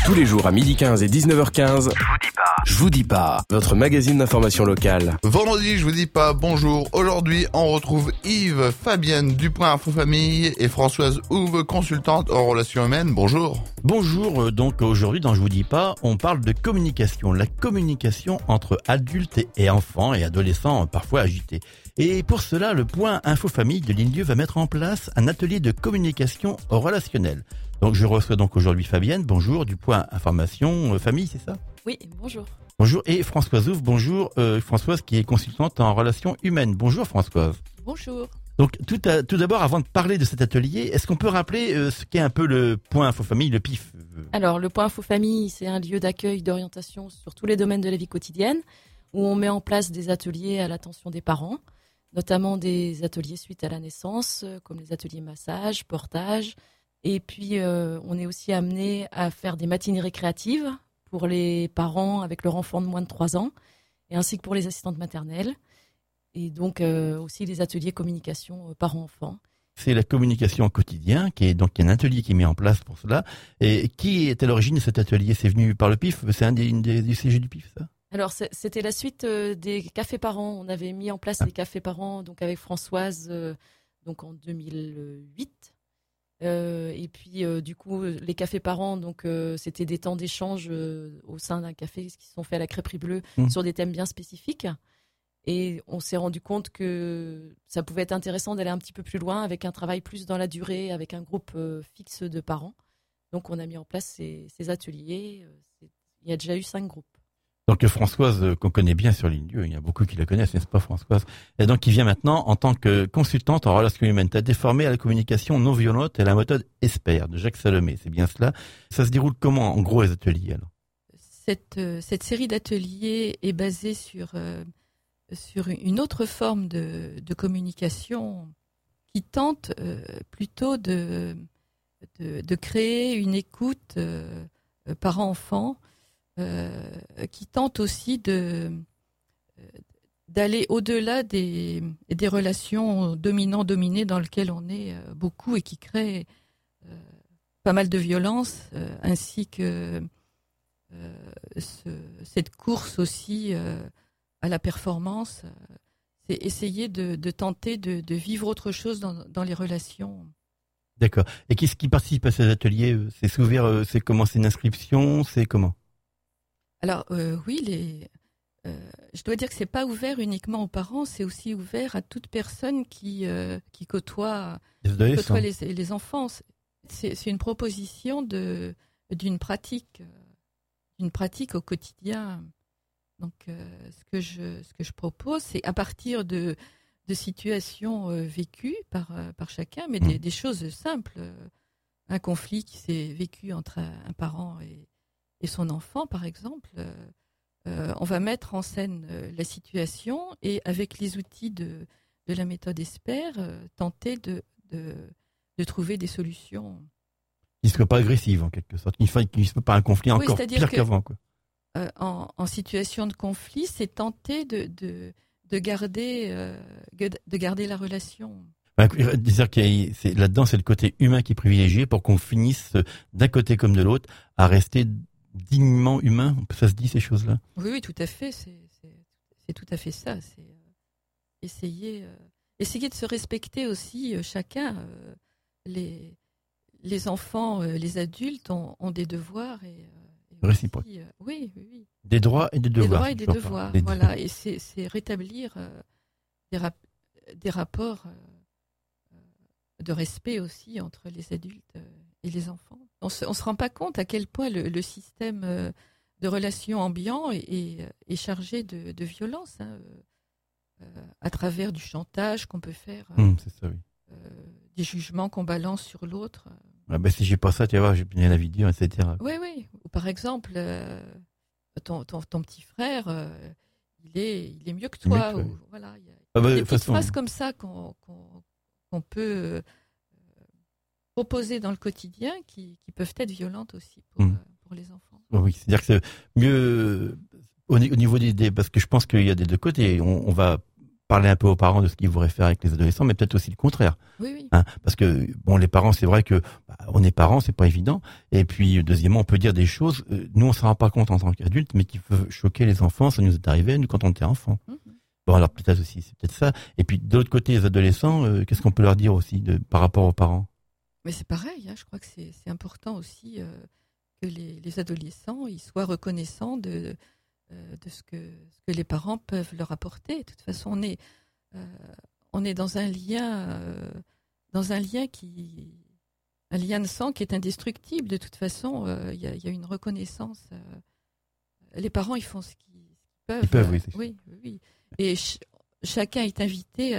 Tous les jours à 12h15 et 19h15, Je vous dis pas, votre magazine d'information locale. Vendredi, je vous dis pas bonjour. Aujourd'hui, on retrouve Yves, Fabienne du Point Info Famille et Françoise Houve, consultante en relations humaines. Bonjour. Bonjour, donc aujourd'hui dans Je vous dis pas, on parle de communication. La communication entre adultes et enfants et adolescents parfois agités. Et pour cela, le Point Info Famille de l'INDIE va mettre en place un atelier de communication relationnelle. Donc je reçois donc aujourd'hui Fabienne, bonjour, du Point Information Famille, c'est ça ? Oui, bonjour. Bonjour, et Françoise Houve, bonjour, Françoise qui est consultante en relations humaines. Bonjour Françoise. Bonjour. Donc tout d'abord, avant de parler de cet atelier, est-ce qu'on peut rappeler ce qu'est un peu le Point Info Famille, le PIF ? Alors, le Point Info Famille, c'est un lieu d'accueil, d'orientation sur tous les domaines de la vie quotidienne, où on met en place des ateliers à l'attention des parents, notamment des ateliers suite à la naissance, comme les ateliers massage, portage. Et puis, on est aussi amené à faire des matinées récréatives pour les parents avec leur enfant de moins de 3 ans, et ainsi que pour les assistantes maternelles. Et donc, aussi les ateliers communication parents-enfants. C'est la communication au quotidien, qui est donc un atelier qui est mis en place pour cela. Et qui est à l'origine de cet atelier ? C'est venu par le PIF ? C'est un des CG du PIF, ça ? Alors, c'était la suite des cafés parents. On avait mis en place des cafés parents donc avec Françoise donc en 2008. Et puis, du coup, les cafés parents, donc c'était des temps d'échange au sein d'un café qui sont faits à la crêperie bleue sur des thèmes bien spécifiques. Et on s'est rendu compte que ça pouvait être intéressant d'aller un petit peu plus loin avec un travail plus dans la durée, avec un groupe fixe de parents. Donc, on a mis en place ces ateliers. Il y a déjà eu 5 groupes. Donc Françoise, qu'on connaît bien sur l'INDIE, il y a beaucoup qui la connaissent, n'est-ce pas Françoise ? Et donc qui vient maintenant en tant que consultante en relations humaines. Tu as été formée à la communication non violente et à la méthode ESPER de Jacques Salomé, c'est bien cela. Ça se déroule comment en gros les ateliers alors ? Cette série d'ateliers est basée sur une autre forme de communication qui tente plutôt de créer une écoute parent-enfant, qui tente aussi d'aller au-delà des relations dominant-dominé dans lesquelles on est beaucoup et qui crée pas mal de violence, ainsi que cette course aussi à la performance. C'est essayer de tenter de vivre autre chose dans les relations. D'accord. Et qui participe à ces ateliers ? C'est ouvert, c'est comment ? C'est une inscription ? C'est comment ? Alors oui, je dois dire que c'est pas ouvert uniquement aux parents, c'est aussi ouvert à toute personne qui côtoie les enfants. C'est une proposition d'une pratique au quotidien. Donc ce que je propose, c'est à partir de situations vécues par chacun, mais des choses simples. Un conflit qui s'est vécu entre un parent et son enfant, par exemple, on va mettre en scène la situation et avec les outils de la méthode ESPER, tenter de trouver des solutions. Qui ne soient pas agressives en quelque sorte, qui ne soient pas un conflit encore pire qu'avant, quoi. En situation de conflit, c'est tenter de garder la relation. Dire que là-dedans, c'est le côté humain qui est privilégié pour qu'on finisse d'un côté comme de l'autre à rester dignement humain. Ça se dit ces choses-là ? Oui, tout à fait. C'est tout à fait ça. C'est essayer de se respecter aussi chacun. Les enfants, les adultes ont des devoirs et réciproques. Oui. Des droits et des devoirs. Des droits et des devoirs. Voilà. Et c'est rétablir des rapports de respect aussi entre les adultes et les enfants. On se rend pas compte à quel point le système de relations ambiant est chargé de violence, à travers du chantage qu'on peut faire, c'est ça, oui. des jugements qu'on balance sur l'autre. Si j'ai pas ça, tu vas voir, j'ai bien la vie dure, etc. Oui. Ou par exemple, ton petit frère, il est mieux que toi. Voilà, il y a des petites phrases comme ça qu'on peut proposer dans le quotidien qui peuvent être violentes aussi pour les enfants. Oui, c'est-à-dire que c'est mieux au niveau des parce que je pense qu'il y a des deux côtés. On va parler un peu aux parents de ce qu'ils voudraient faire avec les adolescents, mais peut-être aussi le contraire. Oui. Parce que les parents, c'est vrai que on est parents, c'est pas évident. Et puis deuxièmement, on peut dire des choses. Nous, on s'en rend pas compte en tant qu'adultes, mais qui peuvent choquer les enfants. Ça nous est arrivé nous quand on était enfant. Bon, alors peut-être aussi, c'est peut-être ça. Et puis de l'autre côté, les adolescents, qu'est-ce qu'on peut leur dire aussi par rapport aux parents? Mais c'est pareil. Je crois que c'est important aussi que les adolescents ils soient reconnaissants de ce que les parents peuvent leur apporter. De toute façon, on est dans un lien un lien de sang qui est indestructible. De toute façon, il y a une reconnaissance. Les parents, ils font ce qu'ils peuvent. Ils peuvent, oui. Et chacun est invité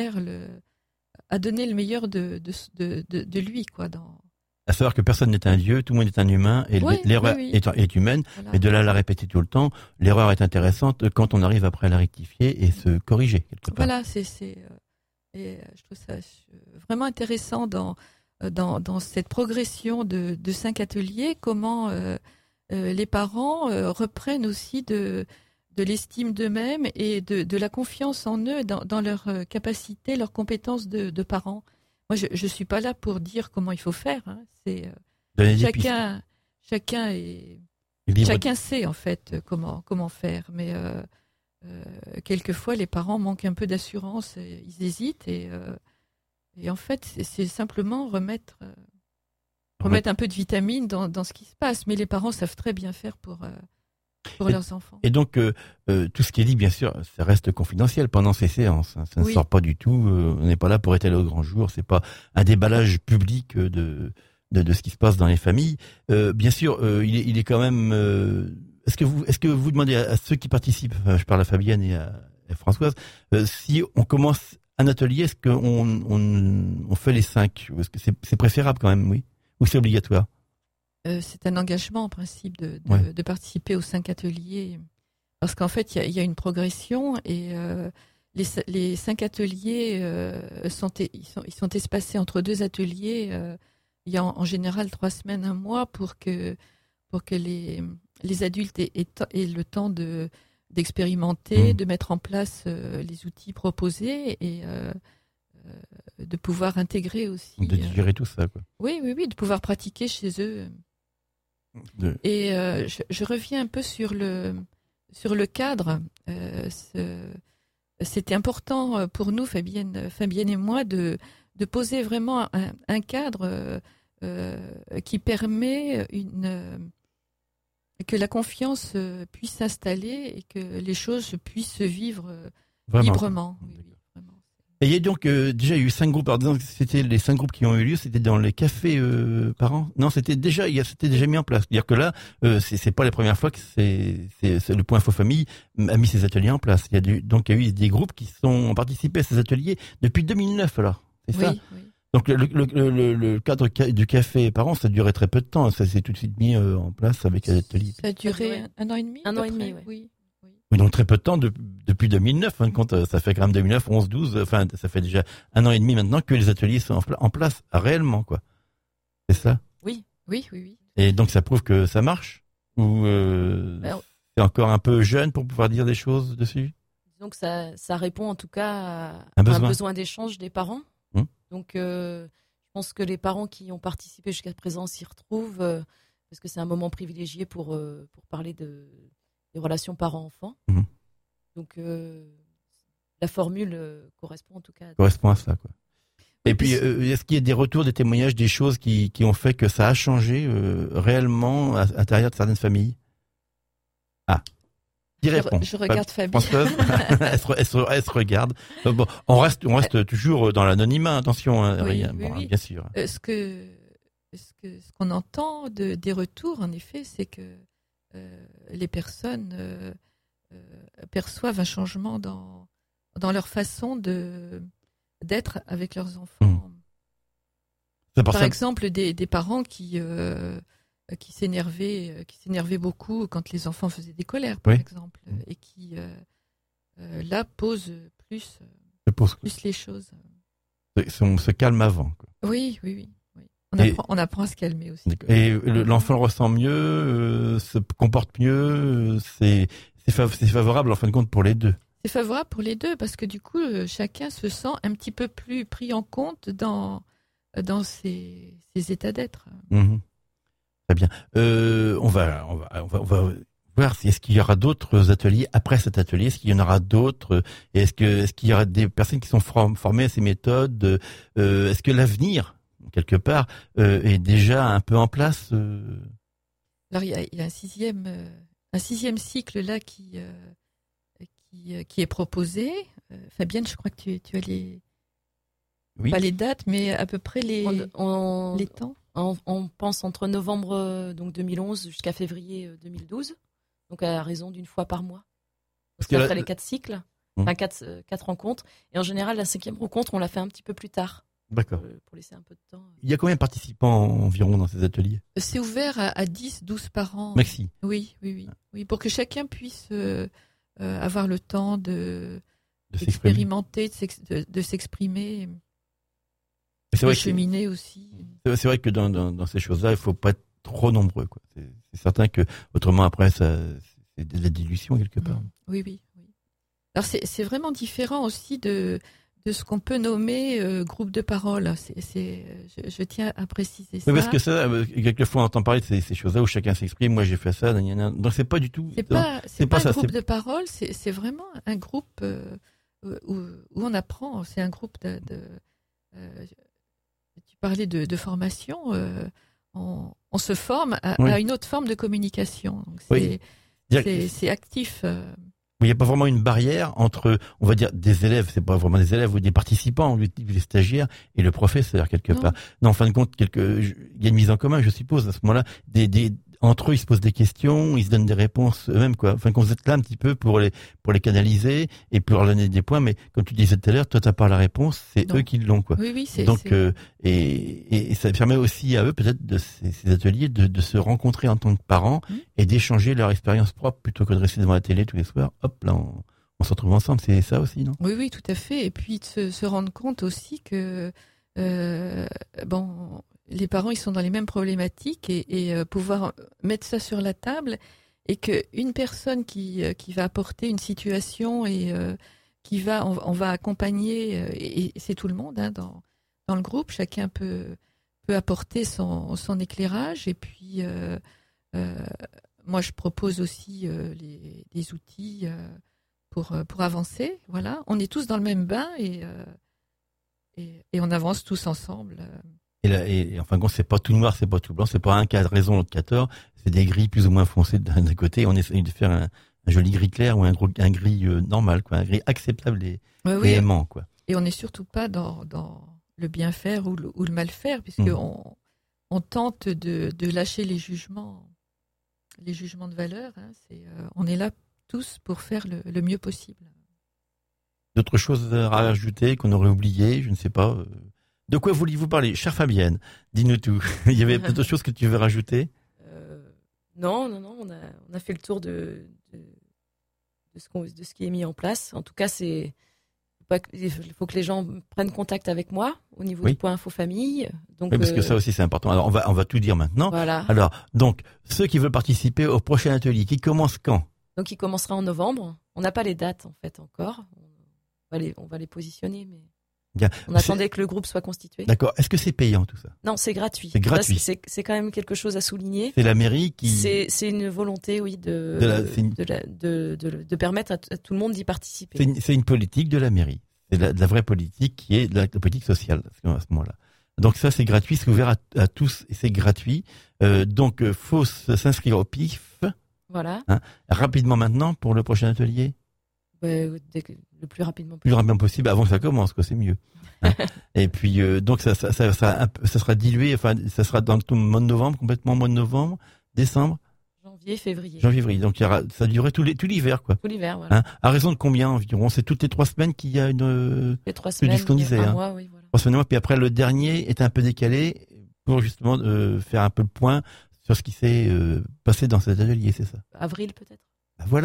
à donner le meilleur de lui, quoi. À savoir que personne n'est un dieu, tout le monde est un humain, et l'erreur est humaine, voilà. Mais de là à la répéter tout le temps, l'erreur est intéressante quand on arrive après à la rectifier et se corriger quelque part. Voilà, et je trouve ça vraiment intéressant dans cette progression de 5 ateliers, comment les parents reprennent aussi de l'estime d'eux-mêmes et de la confiance en eux dans leur capacité, leurs compétences de parents. Moi, je suis pas là pour dire comment il faut faire. C'est chacun sait en fait comment faire, mais quelquefois les parents manquent un peu d'assurance, ils hésitent et en fait c'est simplement remettre un peu de vitamine dans ce qui se passe. Mais les parents savent très bien faire pour leurs enfants. Et donc, tout ce qui est dit, bien sûr, ça reste confidentiel pendant ces séances. Ça ne sort pas du tout. On n'est pas là pour étaler au grand jour. C'est pas un déballage public de ce qui se passe dans les familles. Bien sûr, il est quand même. Est-ce que vous demandez à ceux qui participent, je parle à Fabienne et à Françoise, si on commence un atelier, est-ce qu'on fait les 5? Est-ce que c'est préférable quand même, oui? Ou c'est obligatoire? C'est un engagement en principe de participer aux 5 ateliers, parce qu'en fait il y a une progression et les 5 ateliers ils sont espacés entre 2 ateliers. Il y a en général 3 semaines, 1 mois pour que les adultes aient le temps d'expérimenter, de mettre en place les outils proposés et de pouvoir intégrer aussi. De digérer tout ça, quoi. Oui, de pouvoir pratiquer chez eux. Et je reviens un peu sur le cadre. C'était important pour nous, Fabienne et moi, de poser vraiment un cadre qui permet que la confiance puisse s'installer et que les choses puissent se vivre librement. Oui, vraiment. Et il y a donc déjà eu 5 groupes. Alors disons que c'était les 5 groupes qui ont eu lieu, c'était dans les cafés parents. Non, c'était déjà mis en place. C'est-à-dire que là, c'est pas la première fois que c'est le Point Info Famille a mis ces ateliers en place. Il y a eu des groupes qui ont participé à ces ateliers depuis 2009. Alors, c'est ça. Oui. Donc le cadre du café parents, ça durait très peu de temps. Ça s'est tout de suite mis en place avec les ateliers. Ça a duré 1 an et demi. 1 an et demi, oui. Oui, donc très peu de temps depuis 2009. Ça fait quand même 2009, 11, 12. Enfin, ça fait déjà 1 an et demi maintenant que les ateliers sont en place réellement, quoi. C'est ça? Oui. Et donc ça prouve que ça marche? Ou c'est encore un peu jeune pour pouvoir dire des choses dessus? Disons que ça répond en tout cas à un besoin d'échange des parents. Donc, je pense que les parents qui ont participé jusqu'à présent s'y retrouvent parce que c'est un moment privilégié pour parler des relations parents-enfants. Donc, la formule correspond en tout cas. Correspond à ça, quoi. Et puis, est-ce qu'il y a des retours, des témoignages, des choses qui ont fait que ça a changé réellement à l'intérieur de certaines familles? Je regarde Fabienne. Françoise, elle se regarde. Bon, on reste toujours dans l'anonymat, attention, oui. Bien sûr. Ce qu'on entend des retours, en effet, c'est que les personnes perçoivent un changement dans leur façon d'être avec leurs enfants. Par exemple, des parents qui s'énervaient beaucoup quand les enfants faisaient des colères, par exemple, et qui là posent plus les choses. On se calme avant, quoi. Oui. On apprend à se calmer aussi. Et l'enfant le ressent mieux, se comporte mieux, c'est favorable en fin de compte pour les deux. C'est favorable pour les deux parce que du coup, chacun se sent un petit peu plus pris en compte dans ses états d'être. Mmh. Très bien. On va voir est-ce qu'il y aura d'autres ateliers après cet atelier. Est-ce qu'il y en aura d'autres? Et est-ce qu'il y aura des personnes qui sont formées à ces méthodes? Est-ce que l'avenir, quelque part, est déjà un peu en place? Alors il y a un sixième cycle là qui est proposé. Fabienne, je crois que tu as pas les dates, mais à peu près les temps. On pense entre novembre 2011 jusqu'à février 2012, donc à raison d'une fois par mois. Parce qu'après les 4 cycles, enfin 4 rencontres, et en général la 5e rencontre, on l'a fait un petit peu plus tard. D'accord. Pour laisser un peu de temps. Il y a combien de participants environ dans ces ateliers? C'est ouvert à 10-12 par an. Maxi. Oui, pour que chacun puisse avoir le temps d'expérimenter, de s'exprimer. C'est vrai cheminer aussi. C'est vrai que dans ces choses-là, il faut pas être trop nombreux, quoi. C'est certain que autrement après, c'est de la dilution quelque part. Oui. Alors c'est vraiment différent aussi de ce qu'on peut nommer groupe de parole. Je tiens à préciser ça. Oui, parce que ça, quelquefois on entend parler de ces choses-là où chacun s'exprime. Moi, j'ai fait ça. Donc c'est pas du tout. C'est pas un groupe de parole. C'est vraiment un groupe où on apprend. C'est un groupe tu parlais de formation. On se forme à une autre forme de communication. Donc c'est actif. Il n'y a pas vraiment une barrière entre, on va dire, des élèves, c'est pas vraiment des élèves ou des participants, des stagiaires et le professeur quelque part. Non, en fin de compte, il y a une mise en commun, je suppose, à ce moment-là. Entre eux, ils se posent des questions, ils se donnent des réponses eux-mêmes, quoi. Enfin, qu'on vous êtes là un petit peu pour les canaliser et pour leur donner des points, mais comme tu disais tout à l'heure, toi, t'as pas la réponse, c'est eux qui l'ont, quoi. Oui, donc, et ça permet aussi à eux, peut-être, de ces ateliers, de se rencontrer en tant que parents et d'échanger leur expérience propre plutôt que de rester devant la télé tous les soirs. Hop, là, on se retrouve ensemble. C'est ça aussi, non? Oui, tout à fait. Et puis, de se rendre compte aussi que, les parents, ils sont dans les mêmes problématiques et pouvoir mettre ça sur la table et qu'une personne qui va apporter une situation et on va accompagner et c'est tout le monde dans le groupe, chacun peut apporter son éclairage et puis moi je propose aussi des outils pour avancer. Voilà, on est tous dans le même bain et on avance tous ensemble. Et en fin de compte, c'est pas tout noir, c'est pas tout blanc, c'est pas un cas de raison, l'autre cas de tort, c'est des grilles plus ou moins foncées d'un côté. On essaye de faire un joli gris clair ou un gris normal, quoi, un gris acceptable et aimant, quoi. Et on n'est surtout pas dans le bien faire ou le mal faire, puisque on tente de lâcher les jugements de valeur. On est là tous pour faire le mieux possible. D'autres choses à rajouter qu'on aurait oubliées, je ne sais pas. De quoi vouliez-vous parler, chère Fabienne? Dis-nous tout. Il y avait d'autres choses que tu veux rajouter? Non, on a fait le tour de ce qui est mis en place. En tout cas, il faut que les gens prennent contact avec moi au niveau du point info famille. Donc, oui, parce que ça aussi c'est important. Alors on va tout dire maintenant. Voilà. Alors donc ceux qui veulent participer au prochain atelier, qui commence quand? Donc il commencera en novembre. On n'a pas les dates en fait encore. On va les positionner, mais. Bien. On attendait que le groupe soit constitué. D'accord. Est-ce que c'est payant tout ça? Non, c'est gratuit. C'est gratuit. C'est quand même quelque chose à souligner. C'est la mairie qui. C'est une volonté, oui, de permettre à tout le monde d'y participer. C'est une politique de la mairie. C'est de la vraie politique qui est la politique sociale à ce moment-là. Donc ça c'est gratuit, c'est ouvert à tous et c'est gratuit. Donc faut s'inscrire au PIF. Voilà. Rapidement maintenant pour le prochain atelier. Le plus rapidement possible. Plus rapidement possible, avant que ça commence, quoi, c'est mieux. Et puis donc ça sera dilué, enfin ça sera dans le mois de novembre, complètement mois de novembre, décembre. Janvier, février. Donc ça durerait tout l'hiver, quoi. Tout l'hiver, voilà. À raison de combien environ? C'est toutes les 3 semaines qu'il y a une. Les 3 semaines. Un mois, oui, voilà. 3 semaines, puis après le dernier est un peu décalé pour justement faire un peu le point sur ce qui s'est passé dans cet atelier, c'est ça? Avril peut-être. Voilà.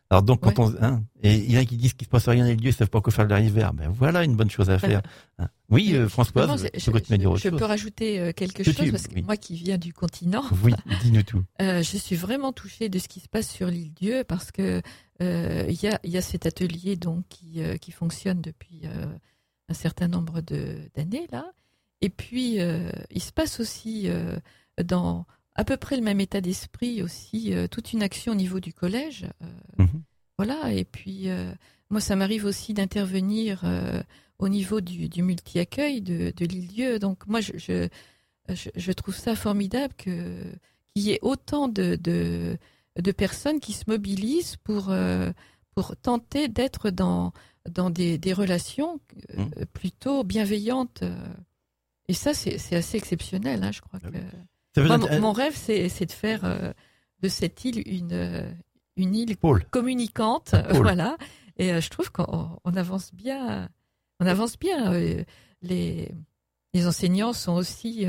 Alors donc quand et il y en a qui disent qu'il se passe rien et Dieu, ils savent pas quoi faire de l'hiver. Ben voilà une bonne chose à faire. Oui, Françoise, je peux rajouter quelque chose parce que moi qui viens du continent. Oui, dis-nous tout. Je suis vraiment touchée de ce qui se passe sur l'île Dieu parce que il y a cet atelier donc qui fonctionne depuis un certain nombre d'années là. Et puis il se passe aussi dans à peu près le même état d'esprit aussi, toute une action au niveau du collège. Voilà, et puis moi ça m'arrive aussi d'intervenir au niveau du multi-accueil de l'île-Dieu. Donc moi je trouve ça formidable qu'il y ait autant de personnes qui se mobilisent pour tenter d'être dans des relations plutôt bienveillantes. Et ça c'est assez exceptionnel, hein, je crois que... Mon rêve, c'est de faire de cette île une île communicante, voilà. Et je trouve qu'on avance bien. On avance bien. Les enseignants sont aussi.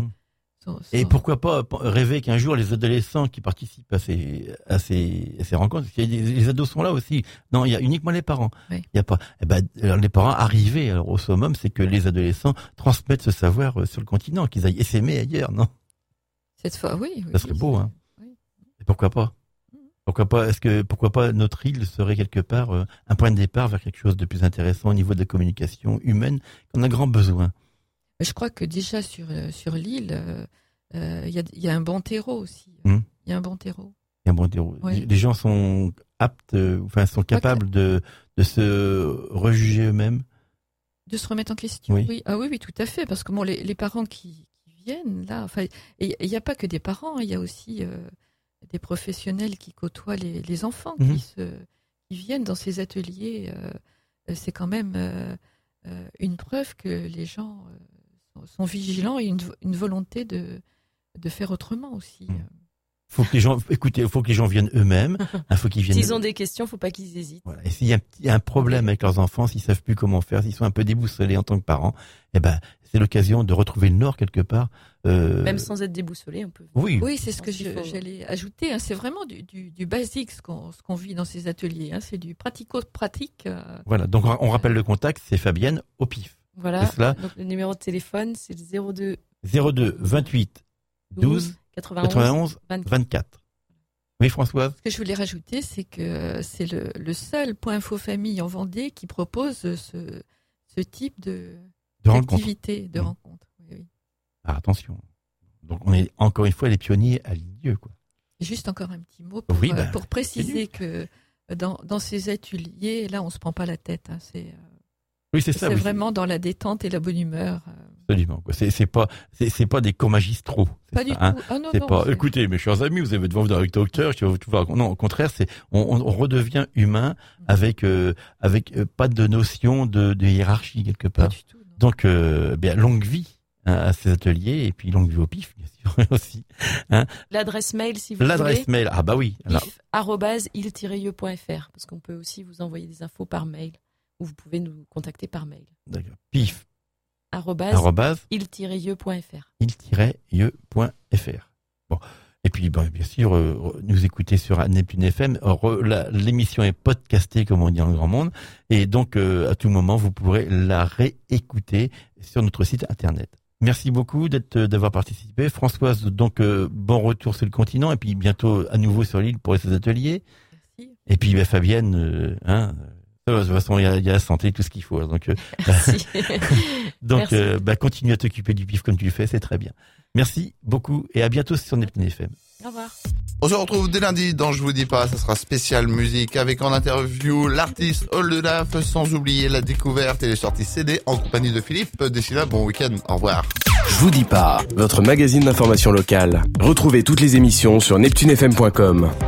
Et pourquoi pas rêver qu'un jour les adolescents qui participent à ces rencontres, parce que les ados sont là aussi. Non, il y a uniquement les parents. Oui. Il y a pas. Alors les parents arrivés alors au summum, c'est que les adolescents transmettent ce savoir sur le continent, qu'ils aillent s'aimer ailleurs, non? Cette fois, oui. Ça serait beau, hein. Oui. Et pourquoi pas? Pourquoi pas notre île serait quelque part un point de départ vers quelque chose de plus intéressant au niveau de la communication humaine qu'on a grand besoin. Je crois que déjà sur l'île, il y a un bon terreau aussi. Il y a un bon terreau. Oui. Les gens sont aptes, sont capables de se rejuger eux-mêmes. De se remettre en question. Oui. Oui. Ah oui, tout à fait. Parce que bon, les parents qui viennent là, il n'y a pas que des parents, il y a aussi des professionnels qui côtoient les enfants qui viennent dans ces ateliers. C'est quand même une preuve que les gens sont vigilants et une volonté de faire autrement aussi. Faut que les gens viennent eux-mêmes. Faut qu'ils viennent. S'ils ont des questions, faut pas qu'ils hésitent. Voilà. Et s'il y a un problème avec leurs enfants, s'ils savent plus comment faire, s'ils sont un peu déboussolés en tant que parents, c'est l'occasion de retrouver le Nord quelque part. Même sans être déboussolé, on peut. Oui, c'est ce que j'allais ajouter. Hein. C'est vraiment du basique ce qu'on vit dans ces ateliers. Hein. C'est du pratico-pratique. Voilà. Donc on rappelle le contact, c'est Fabienne au pif. Voilà. Donc le numéro de téléphone, c'est le 02 28 12 91 24. Oui, Françoise. Ce que je voulais rajouter, c'est que c'est le seul point info famille en Vendée qui propose ce type d'activité, de rencontre. Oui. Ah, attention. Donc on est encore une fois les pionniers à l'île-Dieu, quoi. Et juste encore un petit mot pour préciser que dans ces ateliers, là, on se prend pas la tête. Hein, c'est vraiment dans la détente et la bonne humeur. Absolument. Quoi. C'est pas des cours magistraux. Pas du tout. Ah non, c'est pas. Écoutez, mes chers amis, vous avez devant vous un docteur. Non, au contraire, on redevient humain avec pas de notion de hiérarchie quelque part. Pas du tout. Non. Donc, longue vie à ces ateliers et puis longue vie au pif, bien sûr aussi. Hein. L'adresse mail, si vous voulez. L'adresse mail, oui. pif@il-tireilleux.fr parce qu'on peut aussi vous envoyer des infos par mail ou vous pouvez nous contacter par mail. D'accord. Pif. @il-tireilleux.fr. il-tireilleux.fr. Bon. Et puis, bien sûr, nous écouter sur Neptune FM. L'émission est podcastée, comme on dit en grand monde. Et donc, à tout moment, vous pourrez la réécouter sur notre site internet. Merci beaucoup d'avoir participé. Françoise, donc, bon retour sur le continent. Et puis, bientôt, à nouveau sur l'île pour ces ateliers. Merci. Et puis, Fabienne, de toute façon, il y a la santé, tout ce qu'il faut. Donc, continue à t'occuper du pif comme tu le fais, c'est très bien. Merci beaucoup et à bientôt sur Neptune FM. Au revoir. On se retrouve dès lundi dans Je vous dis pas, ça sera spécial musique avec en interview l'artiste Oldedaf, sans oublier la découverte et les sorties CD en compagnie de Philippe. D'ici là, bon week-end, au revoir. Je vous dis pas, votre magazine d'information locale. Retrouvez toutes les émissions sur neptunefm.com.